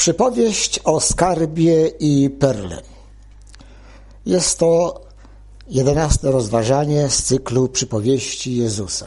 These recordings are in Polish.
Przypowieść o skarbie i perle. Jest to 11. rozważanie z cyklu przypowieści Jezusa.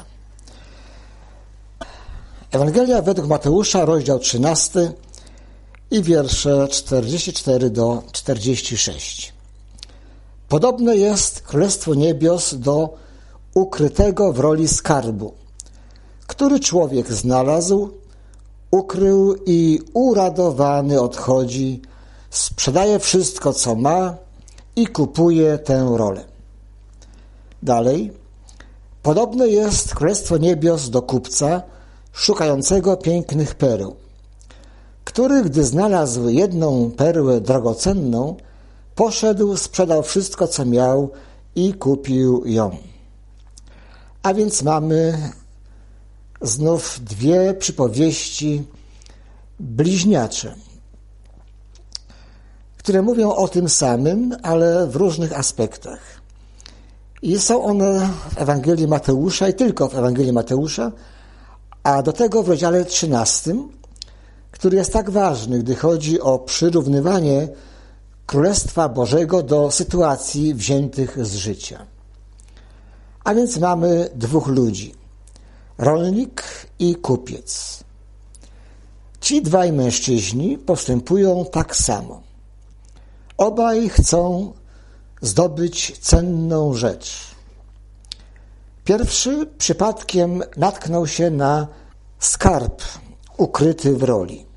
Ewangelia według Mateusza, rozdział 13 i wiersze 44 do 46. Podobne jest Królestwo Niebios do ukrytego w roli skarbu, który człowiek znalazł, ukrył i uradowany odchodzi, sprzedaje wszystko, co ma i kupuje tę rolę. Dalej. Podobne jest Królestwo Niebios do kupca szukającego pięknych pereł, który, gdy znalazł jedną perłę drogocenną, poszedł, sprzedał wszystko, co miał i kupił ją. A więc mamy znów dwie przypowieści bliźniacze, które mówią o tym samym, ale w różnych aspektach. I są one w Ewangelii Mateusza i tylko w Ewangelii Mateusza, a do tego w rozdziale 13, który jest tak ważny, gdy chodzi o przyrównywanie Królestwa Bożego do sytuacji wziętych z życia. A więc mamy dwóch ludzi, rolnik i kupiec. Ci dwaj mężczyźni postępują tak samo. Obaj chcą zdobyć cenną rzecz. Pierwszy przypadkiem natknął się na skarb ukryty w roli,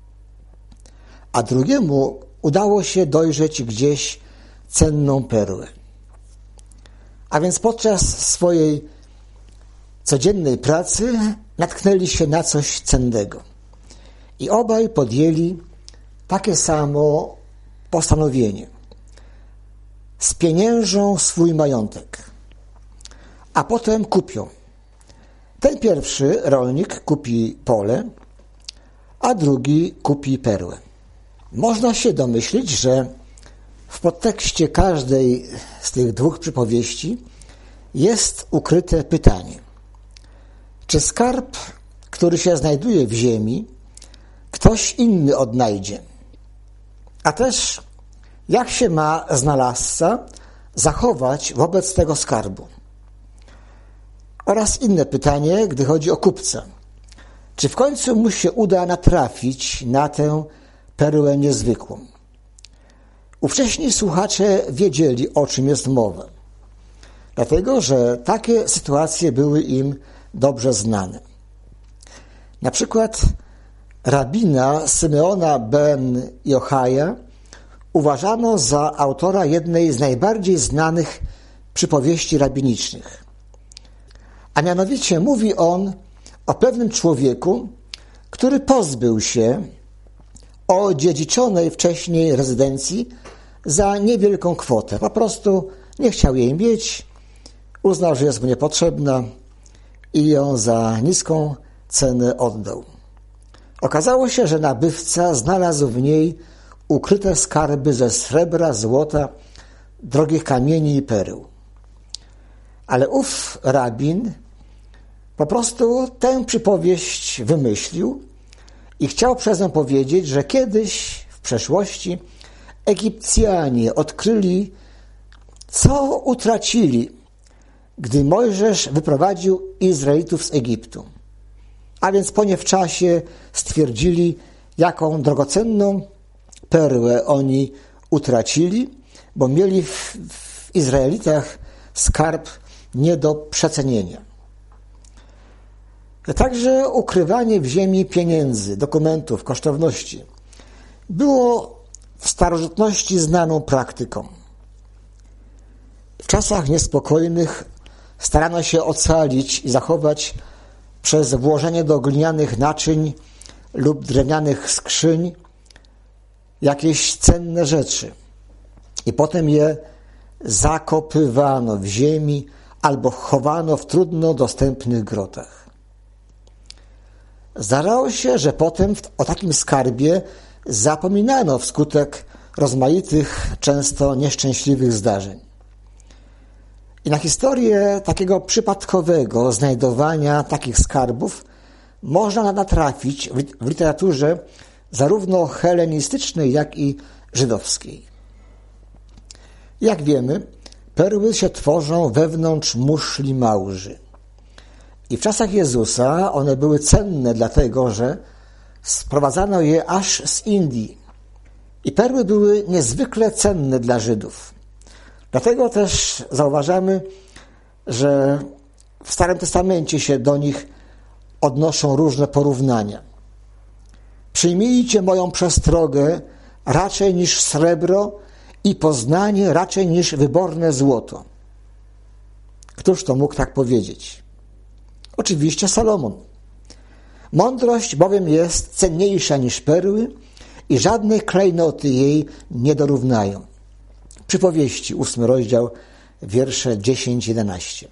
a drugiemu udało się dojrzeć gdzieś cenną perłę. A więc podczas swojej codziennej pracy natknęli się na coś cennego. I obaj podjęli takie samo postanowienie. Spieniężą swój majątek, a potem kupią. Ten pierwszy rolnik kupi pole, a drugi kupi perłę. Można się domyślić, że w podtekście każdej z tych dwóch przypowieści jest ukryte pytanie. Czy skarb, który się znajduje w ziemi, ktoś inny odnajdzie? A też jak się ma znalazca zachować wobec tego skarbu? Oraz inne pytanie, gdy chodzi o kupca. Czy w końcu mu się uda natrafić na tę perłę niezwykłą? Ówcześni słuchacze wiedzieli, o czym jest mowa, dlatego że takie sytuacje były im dobrze znane. Na przykład rabina Symeona ben Jochaja uważano za autora jednej z najbardziej znanych przypowieści rabinicznych. A mianowicie mówi on o pewnym człowieku, który pozbył się odziedziczonej wcześniej rezydencji za niewielką kwotę. Po prostu nie chciał jej mieć, uznał, że jest mu niepotrzebna i ją za niską cenę oddał. Okazało się, że nabywca znalazł w niej ukryte skarby ze srebra, złota, drogich kamieni i pereł. Ale ów rabin po prostu tę przypowieść wymyślił i chciał przez nią powiedzieć, że kiedyś w przeszłości Egipcjanie odkryli, co utracili, gdy Mojżesz wyprowadził Izraelitów z Egiptu. A więc po nie w czasie stwierdzili, jaką drogocenną perłę oni utracili, bo mieli w Izraelitach skarb nie do przecenienia. Także ukrywanie w ziemi pieniędzy, dokumentów, kosztowności było w starożytności znaną praktyką. W czasach niespokojnych starano się ocalić i zachować przez włożenie do glinianych naczyń lub drewnianych skrzyń jakieś cenne rzeczy i potem je zakopywano w ziemi albo chowano w trudno dostępnych grotach. Zdarzało się, że potem o takim skarbie zapominano wskutek rozmaitych, często nieszczęśliwych zdarzeń. I na historię takiego przypadkowego znajdowania takich skarbów można natrafić w literaturze zarówno helenistycznej, jak i żydowskiej. Jak wiemy, perły się tworzą wewnątrz muszli małży. I w czasach Jezusa one były cenne, dlatego że sprowadzano je aż z Indii. I perły były niezwykle cenne dla Żydów. Dlatego też zauważamy, że w Starym Testamencie się do nich odnoszą różne porównania. Przyjmijcie moją przestrogę raczej niż srebro i poznanie raczej niż wyborne złoto. Któż to mógł tak powiedzieć? Oczywiście Salomon. Mądrość bowiem jest cenniejsza niż perły i żadne klejnoty jej nie dorównają. Przypowieści, 8 rozdział, wiersze 10-11.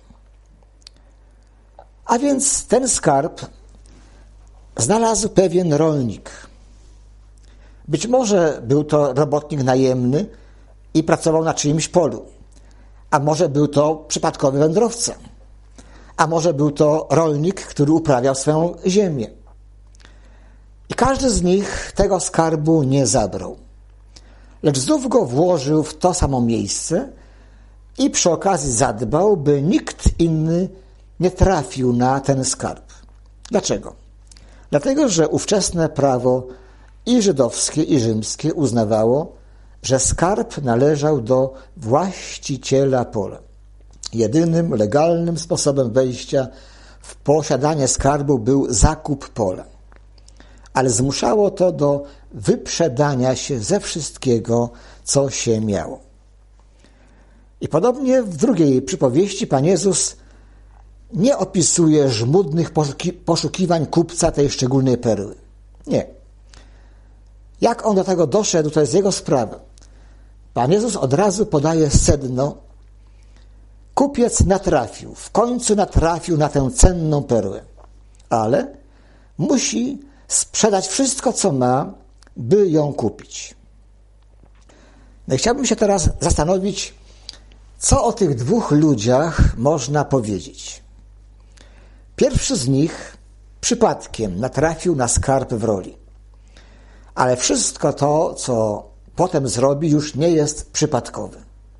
A więc ten skarb znalazł pewien rolnik. Być może był to robotnik najemny i pracował na czyimś polu. A może był to przypadkowy wędrowca. A może był to rolnik, który uprawiał swoją ziemię. I każdy z nich tego skarbu nie zabrał. Lecz znów go włożył w to samo miejsce i przy okazji zadbał, by nikt inny nie trafił na ten skarb. Dlaczego? Dlatego, że ówczesne prawo i żydowskie, i rzymskie uznawało, że skarb należał do właściciela pola. Jedynym legalnym sposobem wejścia w posiadanie skarbu był zakup pola. Ale zmuszało to do wyprzedania się ze wszystkiego, co się miało. I podobnie w drugiej przypowieści Pan Jezus nie opisuje żmudnych poszukiwań kupca tej szczególnej perły. Nie. Jak on do tego doszedł, to jest jego sprawa. Pan Jezus od razu podaje sedno. Kupiec w końcu natrafił na tę cenną perłę, ale musi sprzedać wszystko, co ma, by ją kupić. No i chciałbym się teraz zastanowić, co o tych dwóch ludziach można powiedzieć. Pierwszy z nich przypadkiem natrafił na skarb w roli. Ale wszystko to, co potem zrobi, już nie jest przypadkowe.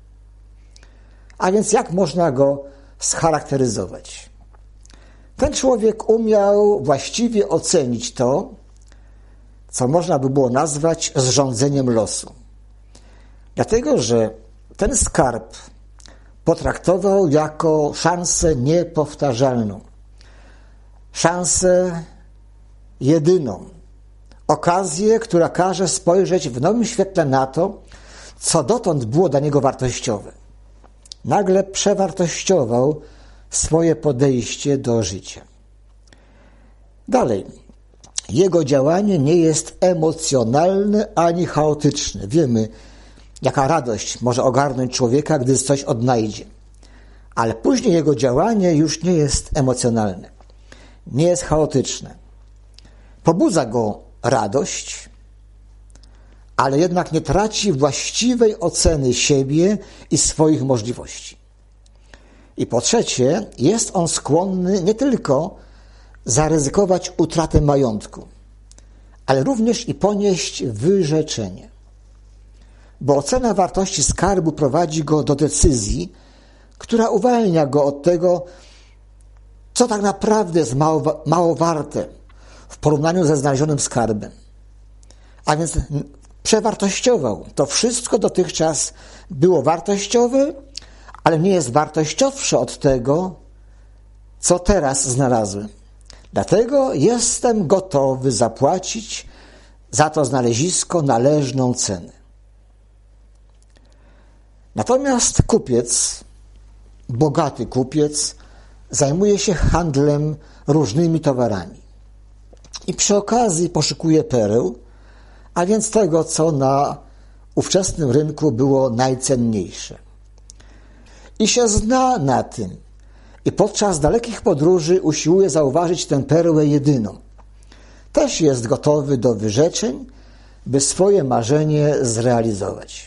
A więc jak można go scharakteryzować? Ten człowiek umiał właściwie ocenić to, co można by było nazwać zrządzeniem losu. Dlatego, że ten skarb potraktował jako szansę niepowtarzalną. Szansę jedyną. Okazję, która każe spojrzeć w nowym świetle na to, co dotąd było dla niego wartościowe. Nagle przewartościował swoje podejście do życia. Dalej. Jego działanie nie jest emocjonalne ani chaotyczne. Wiemy, jaka radość może ogarnąć człowieka, gdy coś odnajdzie. Ale później jego działanie już nie jest emocjonalne. Nie jest chaotyczne. Pobudza go radość, ale jednak nie traci właściwej oceny siebie i swoich możliwości. I po trzecie, jest on skłonny nie tylko zaryzykować utratę majątku, ale również i ponieść wyrzeczenie. Bo ocena wartości skarbu prowadzi go do decyzji, która uwalnia go od tego, co tak naprawdę jest mało warte w porównaniu ze znalezionym skarbem. A więc przewartościował. To wszystko dotychczas było wartościowe, ale nie jest wartościowsze od tego, co teraz znalazłem. Dlatego jestem gotowy zapłacić za to znalezisko należną cenę. Natomiast kupiec, bogaty kupiec, zajmuje się handlem różnymi towarami. I przy okazji poszukuje pereł, a więc tego, co na ówczesnym rynku było najcenniejsze. I się zna na tym. I podczas dalekich podróży usiłuje zauważyć tę perłę jedyną. Też jest gotowy do wyrzeczeń, by swoje marzenie zrealizować.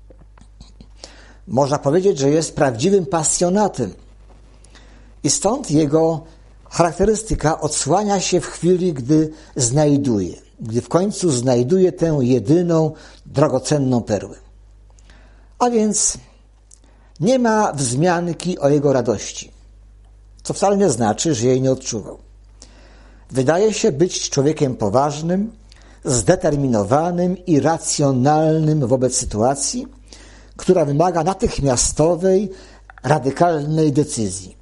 Można powiedzieć, że jest prawdziwym pasjonatem. I stąd jego charakterystyka odsłania się w chwili, gdy znajduje. gdy w końcu znajduje tę jedyną, drogocenną perłę. A więc nie ma wzmianki o jego radości, co wcale nie znaczy, że jej nie odczuwał. Wydaje się być człowiekiem poważnym, zdeterminowanym i racjonalnym wobec sytuacji, która wymaga natychmiastowej, radykalnej decyzji.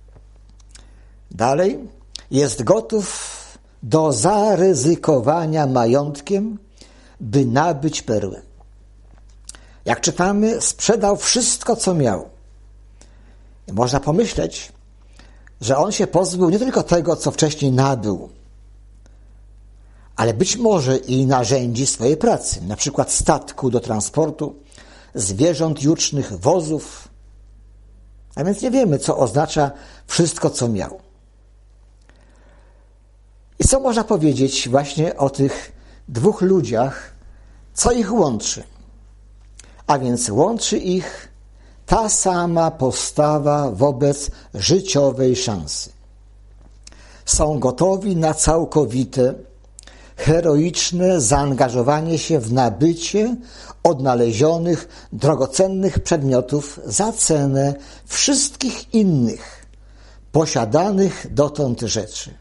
Dalej, jest gotów do zaryzykowania majątkiem, by nabyć perłę. Jak czytamy, sprzedał wszystko, co miał. I można pomyśleć, że on się pozbył nie tylko tego, co wcześniej nabył, ale być może i narzędzi swojej pracy, na przykład statku do transportu, zwierząt jucznych, wozów. A więc nie wiemy, co oznacza wszystko, co miał. I co można powiedzieć właśnie o tych dwóch ludziach, co ich łączy? A więc łączy ich ta sama postawa wobec życiowej szansy. Są gotowi na całkowite, heroiczne zaangażowanie się w nabycie odnalezionych, drogocennych przedmiotów za cenę wszystkich innych, posiadanych dotąd rzeczy.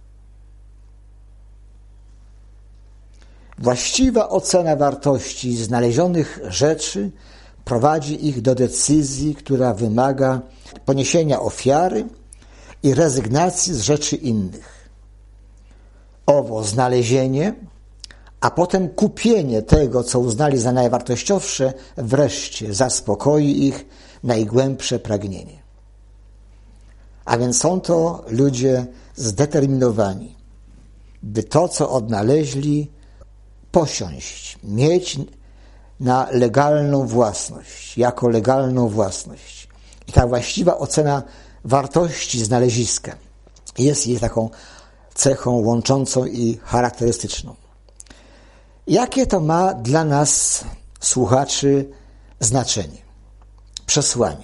Właściwa ocena wartości znalezionych rzeczy prowadzi ich do decyzji, która wymaga poniesienia ofiary i rezygnacji z rzeczy innych. Owo znalezienie, a potem kupienie tego, co uznali za najwartościowsze, wreszcie zaspokoi ich najgłębsze pragnienie. A więc są to ludzie zdeterminowani, by to, co odnaleźli, posiąść, mieć na legalną własność, jako legalną własność. I ta właściwa ocena wartości znaleziska jest jej taką cechą łączącą i charakterystyczną. Jakie to ma dla nas, słuchaczy, znaczenie, przesłanie?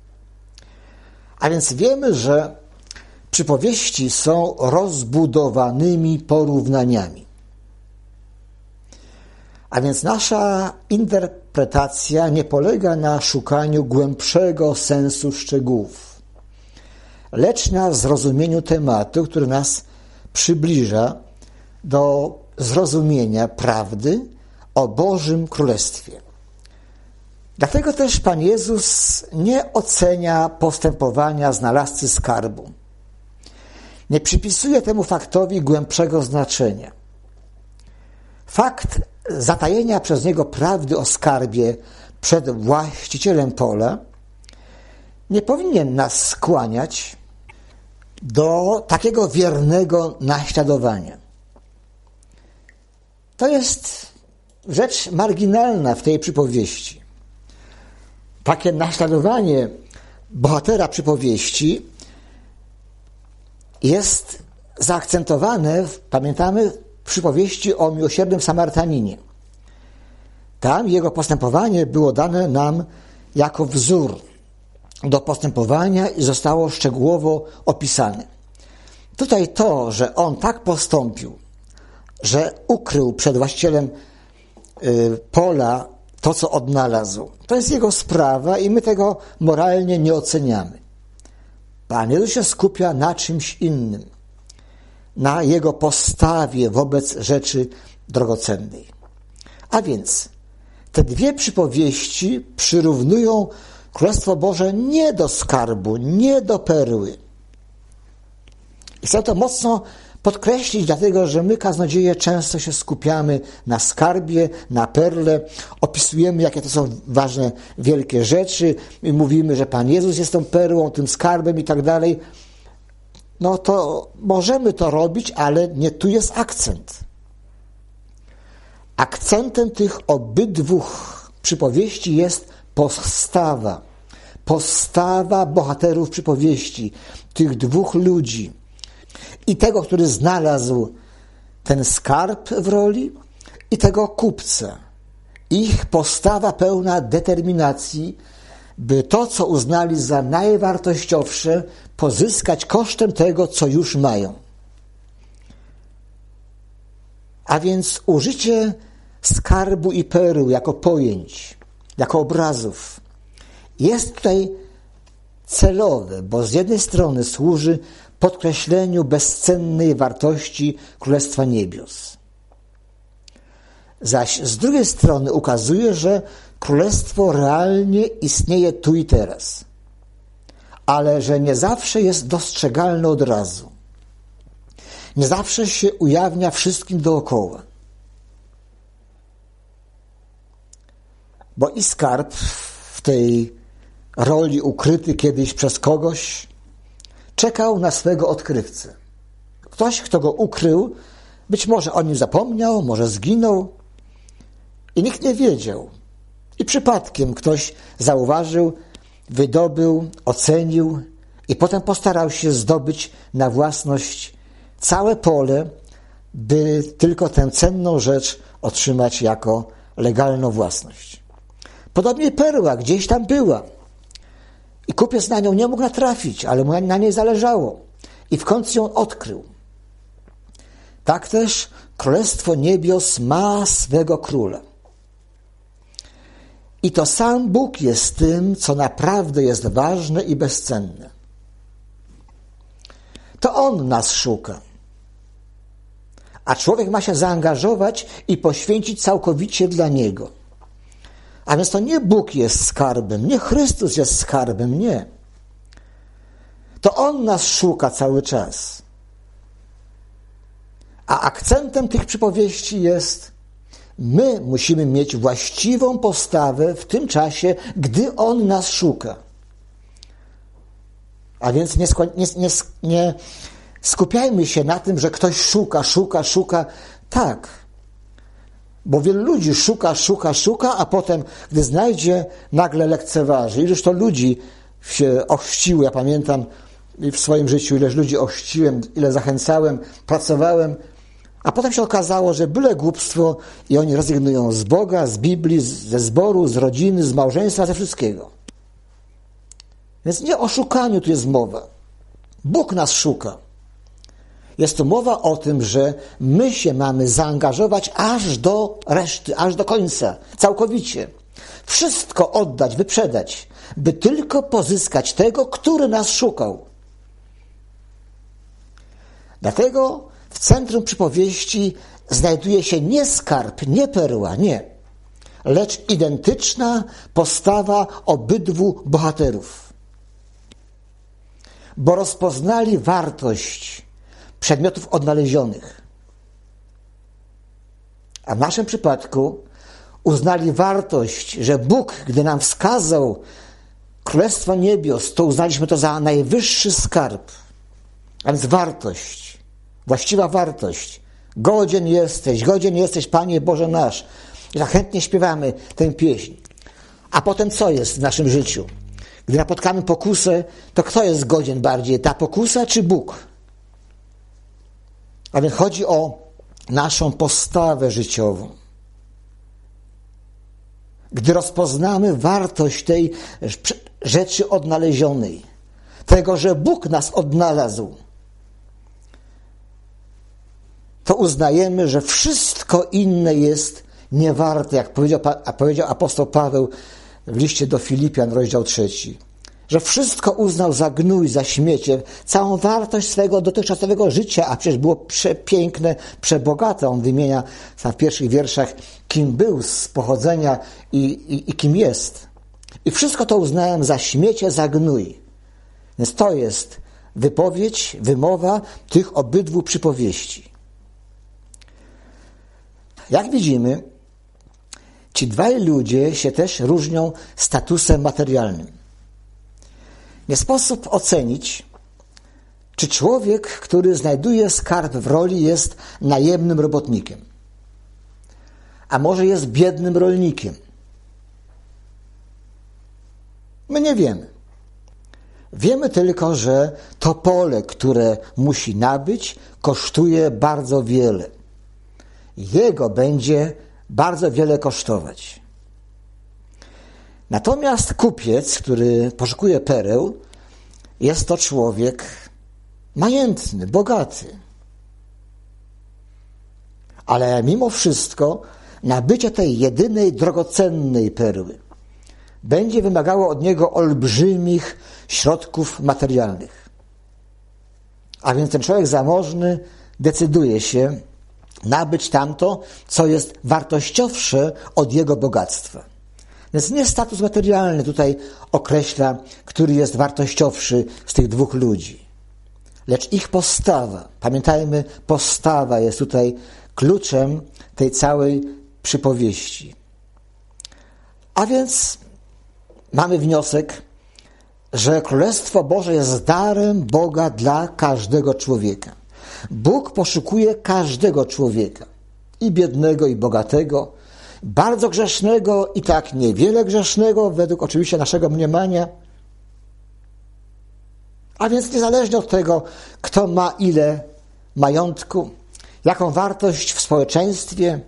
A więc wiemy, że przypowieści są rozbudowanymi porównaniami. A więc nasza interpretacja nie polega na szukaniu głębszego sensu szczegółów, lecz na zrozumieniu tematu, który nas przybliża do zrozumienia prawdy o Bożym Królestwie. Dlatego też Pan Jezus nie ocenia postępowania znalazcy skarbu. Nie przypisuje temu faktowi głębszego znaczenia. Fakt zatajenia przez niego prawdy o skarbie przed właścicielem pola nie powinien nas skłaniać do takiego wiernego naśladowania. To jest rzecz marginalna w tej przypowieści. Takie naśladowanie bohatera przypowieści jest zaakcentowane, pamiętamy, w przypowieści o miłosiernym Samarytaninie. Tam jego postępowanie było dane nam jako wzór do postępowania i zostało szczegółowo opisane. Tutaj to, że on tak postąpił, że ukrył przed właścicielem pola to, co odnalazł, to jest jego sprawa i my tego moralnie nie oceniamy. Pan Jezus się skupia na czymś innym, na jego postawie wobec rzeczy drogocennej. A więc te dwie przypowieści przyrównują Królestwo Boże nie do skarbu, nie do perły. I chcę to mocno podkreślić, dlatego że my, kaznodzieje, często się skupiamy na skarbie, na perle, opisujemy, jakie to są ważne, wielkie rzeczy i mówimy, że Pan Jezus jest tą perłą, tym skarbem i tak dalej. No to możemy to robić, ale nie tu jest akcent. Akcentem tych obydwu przypowieści jest postawa bohaterów przypowieści, tych dwóch ludzi. I tego, który znalazł ten skarb w roli, i tego kupca. Ich postawa pełna determinacji, by to, co uznali za najwartościowsze, pozyskać kosztem tego, co już mają. A więc użycie skarbu i perł jako pojęć, jako obrazów jest tutaj celowe, bo z jednej strony służy podkreśleniu bezcennej wartości Królestwa Niebios. Zaś z drugiej strony ukazuje, że Królestwo realnie istnieje tu i teraz, ale że nie zawsze jest dostrzegalne od razu. Nie zawsze się ujawnia wszystkim dookoła. Bo i skarb w tej roli ukryty kiedyś przez kogoś czekał na swego odkrywcę. Ktoś, kto go ukrył, być może o nim zapomniał, może zginął i nikt nie wiedział. I przypadkiem ktoś zauważył, wydobył, ocenił i potem postarał się zdobyć na własność całe pole, by tylko tę cenną rzecz otrzymać jako legalną własność. Podobnie perła gdzieś tam była i kupiec na nią nie mógł natrafić, ale mu na niej zależało i w końcu ją odkrył. Tak też Królestwo Niebios ma swego króla. I to sam Bóg jest tym, co naprawdę jest ważne i bezcenne. To On nas szuka. A człowiek ma się zaangażować i poświęcić całkowicie dla Niego. A więc to nie Bóg jest skarbem, nie Chrystus jest skarbem, nie. To On nas szuka cały czas. A akcentem tych przypowieści jest: my musimy mieć właściwą postawę w tym czasie, gdy On nas szuka. A więc nie skupiajmy się na tym, że ktoś szuka. Tak. Bo wielu ludzi szuka, a potem, gdy znajdzie, nagle lekceważy. Ileż to ludzi się ochrzciło. Ja pamiętam w swoim życiu, ileż ludzi ochrzciłem, ile zachęcałem, pracowałem, a potem się okazało, że byle głupstwo i oni rezygnują z Boga, z Biblii, ze zboru, z rodziny, z małżeństwa, ze wszystkiego. Więc nie o szukaniu tu jest mowa. Bóg nas szuka. Jest tu mowa o tym, że my się mamy zaangażować aż do reszty, aż do końca, całkowicie. Wszystko oddać, wyprzedać, by tylko pozyskać tego, który nas szukał. Dlatego w centrum przypowieści znajduje się nie skarb, nie perła, nie, lecz identyczna postawa obydwu bohaterów. Bo rozpoznali wartość przedmiotów odnalezionych. A w naszym przypadku uznali wartość, że Bóg, gdy nam wskazał Królestwo Niebios, to uznaliśmy to za najwyższy skarb. A więc wartość, właściwa wartość. Godzien jesteś, Panie Boże nasz. I tak chętnie śpiewamy tę pieśń. A potem co jest w naszym życiu? Gdy napotkamy pokusę, to kto jest godzien bardziej? Ta pokusa czy Bóg? A więc chodzi o naszą postawę życiową. Gdy rozpoznamy wartość tej rzeczy odnalezionej, tego, że Bóg nas odnalazł, to uznajemy, że wszystko inne jest niewarte, jak powiedział apostoł Paweł w liście do Filipian, rozdział 3. Że wszystko uznał za gnój, za śmiecie, całą wartość swego dotychczasowego życia, a przecież było przepiękne, przebogate. On wymienia w pierwszych wierszach, kim był z pochodzenia i kim jest. I wszystko to uznałem za śmiecie, za gnój. Więc to jest wypowiedź, wymowa tych obydwu przypowieści. Jak widzimy, ci dwaj ludzie się też różnią statusem materialnym. Nie sposób ocenić, czy człowiek, który znajduje skarb w roli, jest najemnym robotnikiem, a może jest biednym rolnikiem. My nie wiemy. Wiemy tylko, że to pole, które musi nabyć, kosztuje bardzo wiele. Jego będzie bardzo wiele kosztować. Natomiast kupiec, który poszukuje pereł, jest to człowiek majętny, bogaty. Ale mimo wszystko nabycie tej jedynej drogocennej perły będzie wymagało od niego olbrzymich środków materialnych. A więc ten człowiek zamożny decyduje się nabyć tamto, co jest wartościowsze od jego bogactwa. Więc nie status materialny tutaj określa, który jest wartościowszy z tych dwóch ludzi, lecz ich postawa. Pamiętajmy, postawa jest tutaj kluczem tej całej przypowieści. A więc mamy wniosek, że Królestwo Boże jest darem Boga dla każdego człowieka. Bóg poszukuje każdego człowieka, i biednego, i bogatego, bardzo grzesznego, i tak niewiele grzesznego, według oczywiście naszego mniemania. A więc niezależnie od tego, kto ma ile majątku, jaką wartość w społeczeństwie,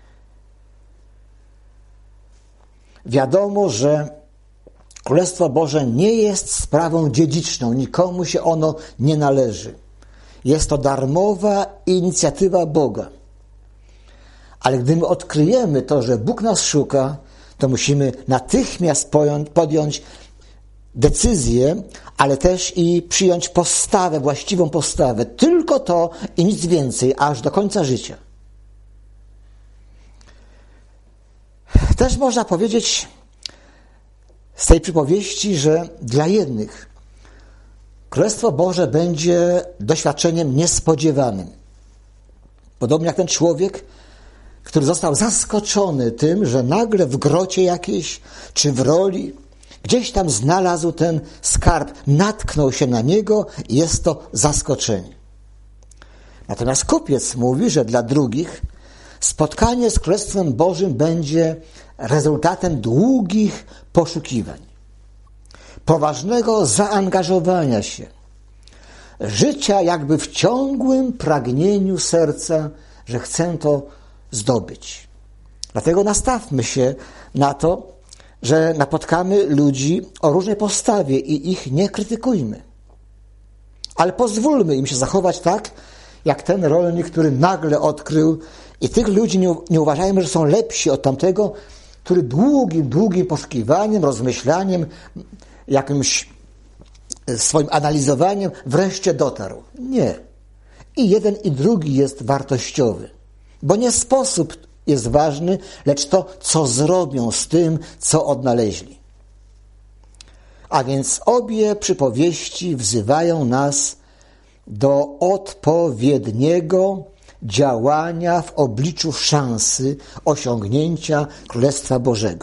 wiadomo, że Królestwo Boże nie jest sprawą dziedziczną, nikomu się ono nie należy. Jest to darmowa inicjatywa Boga. Ale gdy my odkryjemy to, że Bóg nas szuka, to musimy natychmiast podjąć decyzję, ale też i przyjąć postawę, właściwą postawę. Tylko to i nic więcej, aż do końca życia. Też można powiedzieć z tej przypowieści, że dla jednych Królestwo Boże będzie doświadczeniem niespodziewanym. Podobnie jak ten człowiek, który został zaskoczony tym, że nagle w grocie jakiejś, czy w roli, gdzieś tam znalazł ten skarb, natknął się na niego i jest to zaskoczenie. Natomiast kupiec mówi, że dla drugich spotkanie z Królestwem Bożym będzie rezultatem długich poszukiwań, poważnego zaangażowania się, życia jakby w ciągłym pragnieniu serca, że chcę to zdobyć. Dlatego nastawmy się na to, że napotkamy ludzi o różnej postawie i ich nie krytykujmy. Ale pozwólmy im się zachować tak, jak ten rolnik, który nagle odkrył, i tych ludzi nie uważajmy, że są lepsi od tamtego, który długim poszukiwaniem, rozmyślaniem, jakimś swoim analizowaniem wreszcie dotarł. Nie. I jeden, i drugi jest wartościowy. Bo nie sposób jest ważny, lecz to, co zrobią z tym, co odnaleźli. A więc obie przypowieści wzywają nas do odpowiedniego działania w obliczu szansy osiągnięcia Królestwa Bożego.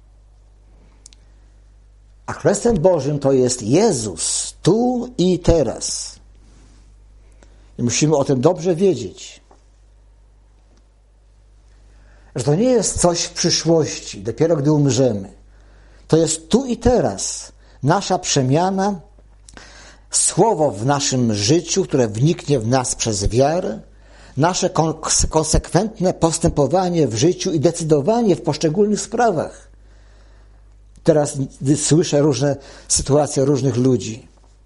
A Królestwem Bożym to jest Jezus, tu i teraz. I musimy o tym dobrze wiedzieć. Że to nie jest coś w przyszłości, dopiero gdy umrzemy. To jest tu i teraz. Nasza przemiana, słowo w naszym życiu, które wniknie w nas przez wiarę, nasze konsekwentne postępowanie w życiu i decydowanie w poszczególnych sprawach. Teraz, gdy słyszę różne sytuacje różnych ludzi,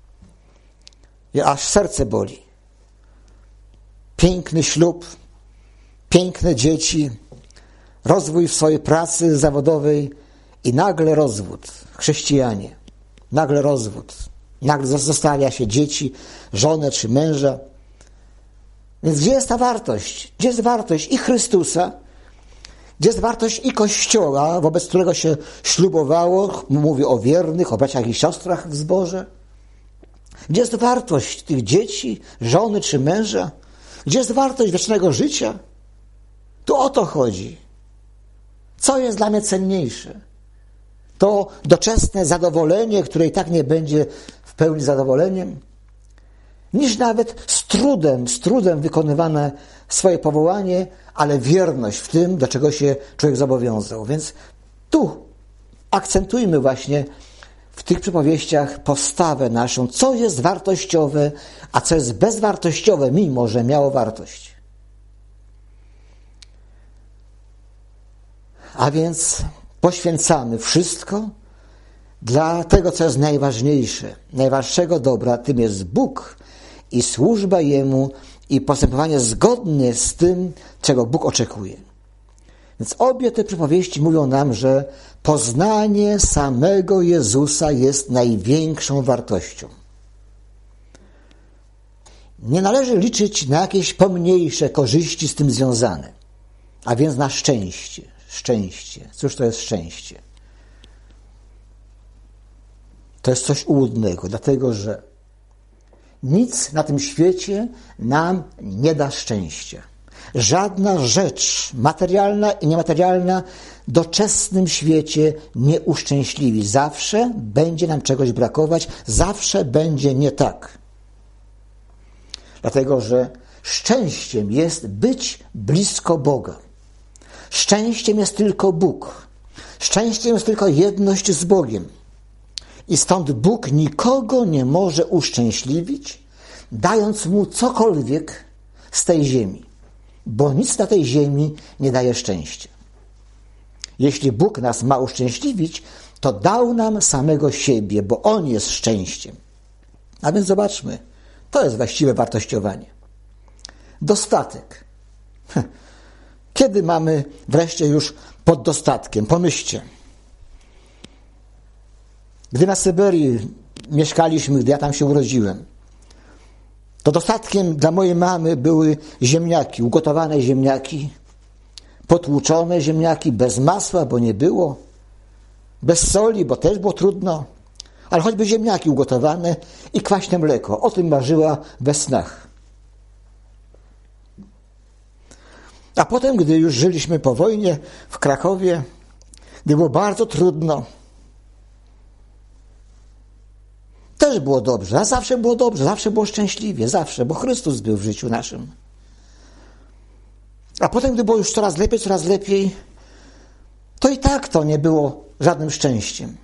aż serce boli. Piękny ślub, piękne dzieci, rozwój w swojej pracy zawodowej i nagle rozwód. Chrześcijanie, nagle rozwód. Nagle zostawia się dzieci, żonę czy męża. Więc gdzie jest ta wartość? Gdzie jest wartość i Chrystusa? Gdzie jest wartość i Kościoła, wobec którego się ślubowało? Mówię o wiernych, o braciach i siostrach w zborze. Gdzie jest wartość tych dzieci, żony czy męża? Gdzie jest wartość wiecznego życia? Tu o to chodzi. Co jest dla mnie cenniejsze? To doczesne zadowolenie, które i tak nie będzie w pełni zadowoleniem, niż nawet z trudem wykonywane swoje powołanie, ale wierność w tym, do czego się człowiek zobowiązał. Więc tu akcentujmy właśnie w tych przypowieściach postawę naszą, co jest wartościowe, a co jest bezwartościowe, mimo że miało wartość. A więc poświęcamy wszystko dla tego, co jest najważniejsze, najważniejszego dobra, tym jest Bóg i służba Jemu i postępowanie zgodne z tym, czego Bóg oczekuje. Więc obie te przypowieści mówią nam, że poznanie samego Jezusa jest największą wartością. Nie należy liczyć na jakieś pomniejsze korzyści z tym związane, a więc na szczęście. Szczęście. Cóż to jest szczęście? To jest coś ułudnego, dlatego że nic na tym świecie nam nie da szczęścia. Żadna rzecz materialna i niematerialna w doczesnym świecie nie uszczęśliwi. Zawsze będzie nam czegoś brakować, zawsze będzie nie tak. Dlatego, że szczęściem jest być blisko Boga. Szczęściem jest tylko Bóg. Szczęściem jest tylko jedność z Bogiem. I stąd Bóg nikogo nie może uszczęśliwić, dając mu cokolwiek z tej ziemi. Bo nic na tej ziemi nie daje szczęścia. Jeśli Bóg nas ma uszczęśliwić, to dał nam samego siebie, bo On jest szczęściem. A więc zobaczmy, to jest właściwe wartościowanie. Dostatek. Kiedy mamy wreszcie już pod dostatkiem? Pomyślcie. Gdy na Syberii mieszkaliśmy, gdy ja tam się urodziłem, to dostatkiem dla mojej mamy były ziemniaki, ugotowane ziemniaki, potłuczone ziemniaki, bez masła, bo nie było, bez soli, bo też było trudno, ale choćby ziemniaki ugotowane i kwaśne mleko. O tym marzyła we snach. A potem, gdy już żyliśmy po wojnie w Krakowie, gdy było bardzo trudno, też było dobrze, a zawsze było dobrze, zawsze było szczęśliwie, zawsze, bo Chrystus był w życiu naszym. A potem, gdy było już coraz lepiej, to i tak to nie było żadnym szczęściem.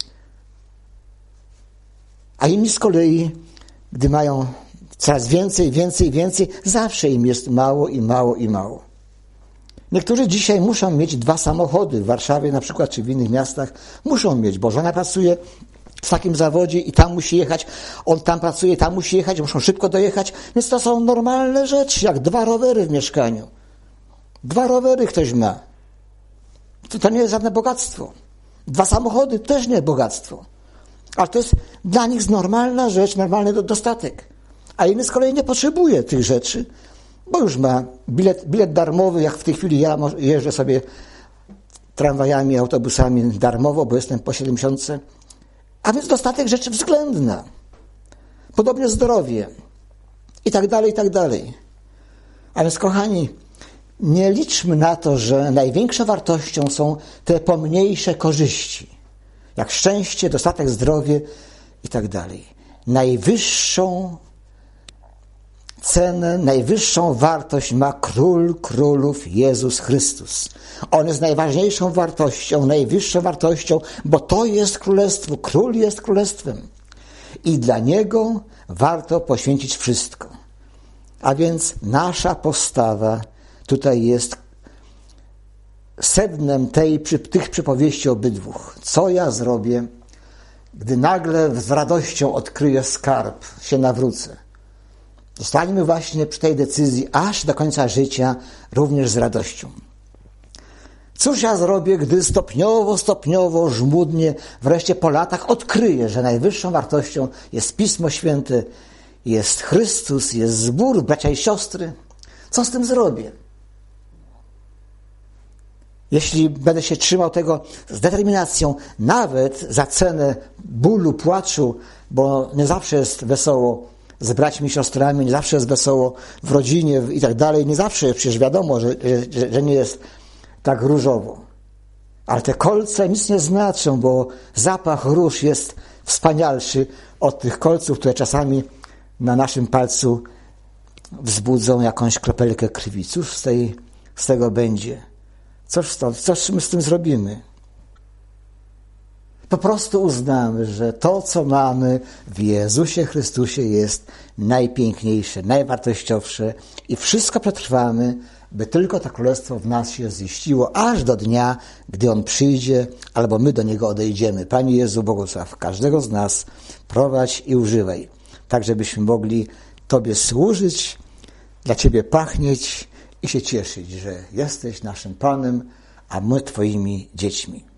A inni z kolei, gdy mają coraz więcej, zawsze im jest mało i mało i mało. Niektórzy dzisiaj muszą mieć 2 samochody w Warszawie na przykład, czy w innych miastach. Muszą mieć, bo żona pracuje w takim zawodzie i tam musi jechać, on tam pracuje, tam musi jechać, muszą szybko dojechać, więc to są normalne rzeczy, jak 2 rowery w mieszkaniu. 2 rowery ktoś ma. To nie jest żadne bogactwo. 2 samochody też nie jest bogactwo. Ale to jest dla nich normalna rzecz, normalny dostatek. A inny z kolei nie potrzebuje tych rzeczy, bo już ma bilet darmowy, jak w tej chwili ja jeżdżę sobie tramwajami, autobusami darmowo, bo jestem po 7 miesiące. A więc dostatek rzeczy względna. Podobnie zdrowie. I tak dalej, i tak dalej. A więc, kochani, nie liczmy na to, że największą wartością są te pomniejsze korzyści. Jak szczęście, dostatek, zdrowie i tak dalej. Najwyższą cenę, najwyższą wartość ma Król Królów Jezus Chrystus. On jest najważniejszą wartością, najwyższą wartością, bo to jest królestwo. Król jest królestwem. I dla Niego warto poświęcić wszystko. A więc nasza postawa tutaj jest sednem tych przypowieści obydwu. Co ja zrobię, gdy nagle z radością odkryję skarb, się nawrócę? Zostańmy właśnie przy tej decyzji aż do końca życia również z radością. Cóż ja zrobię, gdy stopniowo, żmudnie, wreszcie po latach odkryję, że najwyższą wartością jest Pismo Święte, jest Chrystus, jest zbór, bracia i siostry? Co z tym zrobię? Jeśli będę się trzymał tego z determinacją, nawet za cenę bólu, płaczu, bo nie zawsze jest wesoło z braćmi i siostrami, nie zawsze jest wesoło w rodzinie i tak dalej, nie zawsze przecież wiadomo, że nie jest tak różowo. Ale te kolce nic nie znaczą, bo zapach róż jest wspanialszy od tych kolców, które czasami na naszym palcu wzbudzą jakąś kropelkę krwi. Cóż z tego będzie? Cóż my z tym zrobimy? Po prostu uznamy, że to, co mamy w Jezusie Chrystusie, jest najpiękniejsze, najwartościowsze i wszystko przetrwamy, by tylko to królestwo w nas się ziściło, aż do dnia, gdy On przyjdzie, albo my do Niego odejdziemy. Panie Jezu, błogosław każdego z nas, prowadź i używaj, tak żebyśmy mogli Tobie służyć dla Ciebie pachnieć i się cieszyć, że jesteś naszym Panem, a my Twoimi dziećmi.